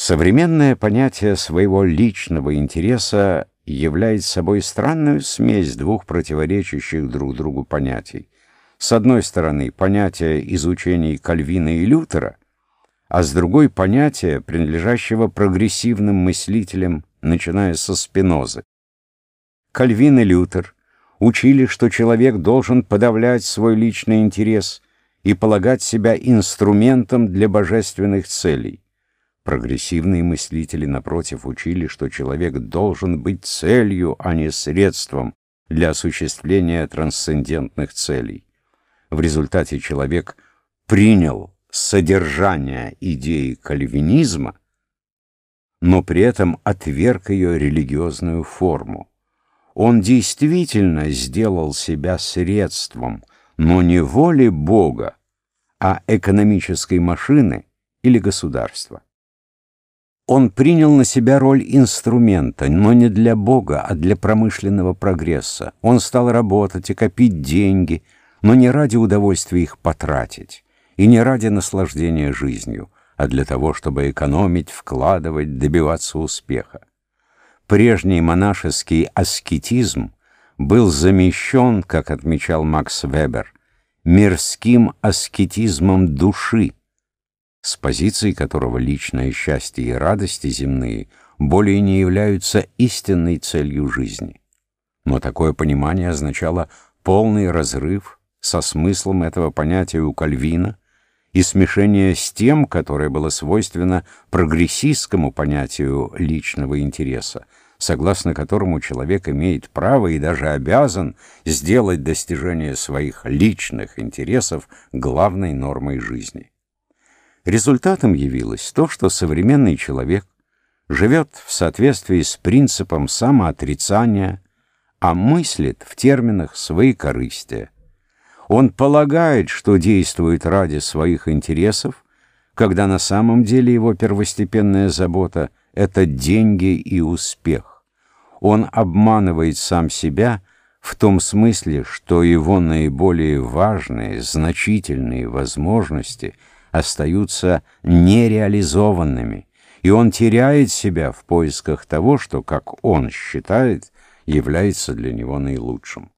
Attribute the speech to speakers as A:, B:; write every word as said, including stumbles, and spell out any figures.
A: Современное понятие своего личного интереса является собой странную смесь двух противоречащих друг другу понятий. С одной стороны, понятие изучений Кальвина и Лютера, а с другой — понятие, принадлежащего прогрессивным мыслителям, начиная со Спинозы. Кальвин и Лютер учили, что человек должен подавлять свой личный интерес и полагать себя инструментом для божественных целей. Прогрессивные мыслители, напротив, учили, что человек должен быть целью, а не средством для осуществления трансцендентных целей. В результате человек принял содержание идеи кальвинизма, но при этом отверг ее религиозную форму. Он действительно сделал себя средством, но не воли Бога, а экономической машины или государства. Он принял на себя роль инструмента, но не для Бога, а для промышленного прогресса. Он стал работать и копить деньги, но не ради удовольствия их потратить, и не ради наслаждения жизнью, а для того, чтобы экономить, вкладывать, добиваться успеха. Прежний монашеский аскетизм был замещен, как отмечал Макс Вебер, мирским аскетизмом души, с позиции которого личное счастье и радости земные более не являются истинной целью жизни. Но такое понимание означало полный разрыв со смыслом этого понятия у Кальвина и смешение с тем, которое было свойственно прогрессистскому понятию личного интереса, согласно которому человек имеет право и даже обязан сделать достижение своих личных интересов главной нормой жизни. Результатом явилось то, что современный человек живет в соответствии с принципом самоотрицания, а мыслит в терминах своекорыстия. Он полагает, что действует ради своих интересов, когда на самом деле его первостепенная забота — это деньги и успех. Он обманывает сам себя в том смысле, что его наиболее важные, значительные возможности остаются нереализованными, и он теряет себя в поисках того, что, как он считает, является для него наилучшим.